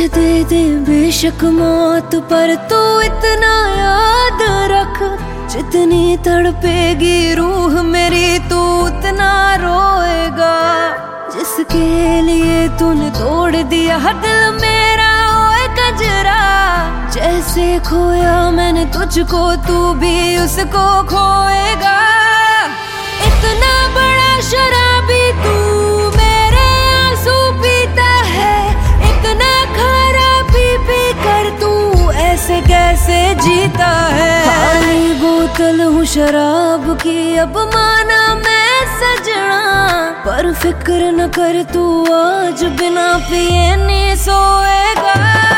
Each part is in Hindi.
दे दे बेशक मौत, पर तू इतना याद रख, जितनी तड़पेगी रूह मेरी तू उतना रोएगा। जिसके लिए तूने तोड़ दिया दिल मेरा ओए कजरा, जैसे खोया मैंने तुझको तू भी उसको खोएगा। इतना बड़ा शराबी तू मेरे आंसू पीता है, इतना खारा पी पी कर तू ऐसे कैसे जीता है। खाली बोतल हूँ शराब की अब माना मैं सजना, पर फिक्र न कर तू आज बिना पिए नहीं सोएगा।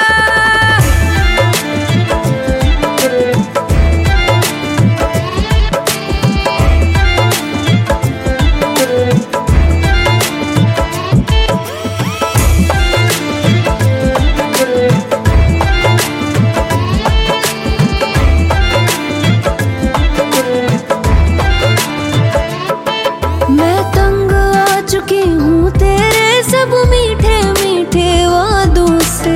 मैं तंग आ चुकी हूँ तेरे सब मीठे मीठे वादों से,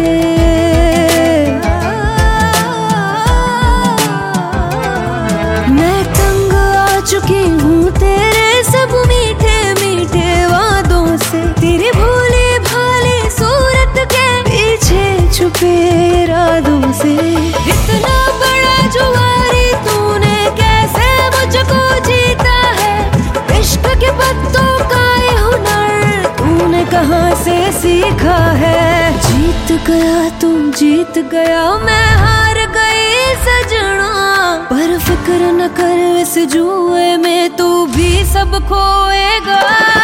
मैं तंग आ चुकी हूँ तेरे सब मीठे मीठे वादों से। तेरी भोली भाली सूरत के पीछे छुपे इरादों से। इतना बड़ा जुआरी तूने कैसे मुझको जीता है, इश्क के पत्तों का ये हुनर तूने कहाँ से सीखा है। जीत गया तुम जीत गया मैं हार गई सजना, पर फिक्र न कर इस जुए में तू भी सब खोएगा।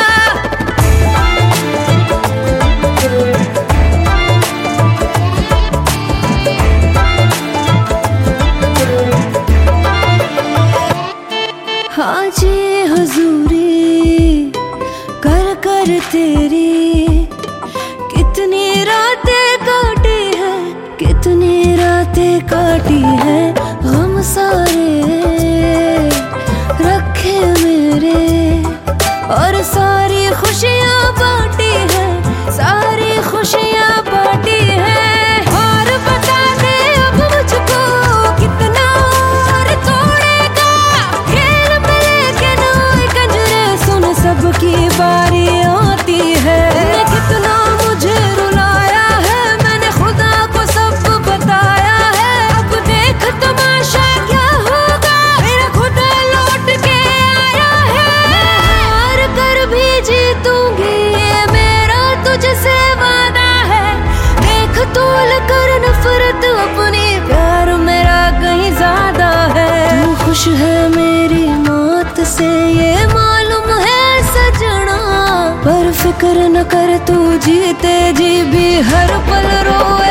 हाजी हुजूरी कर कर तेरी, कितनी रातें काटी है कितनी रातें काटी है। गम सारे रखे मेरे और सारी खुशियाँ बांटी है, सारी खुशियाँ बांटी है। और बता दे अब मुझको कितना और तोड़ेगा, खेल में लेकिन कंजरे सुन सबकी बारी आती है। कितना मुझे रुलाया है मैंने खुदा को सब बताया है, अब देख तमाशा क्या होगा मेरा खुदा लौट के आया है। हार कर भी जीतूंगी ये मेरा तुझसे वादा है, देख तोल कर नफरत अपनी प्यार मेरा कहीं ज्यादा है। तू खुश है मेरी मौत से ये मालूम है सजना, पर फिक्र न कर तू जीते जी भी हर पल रोए।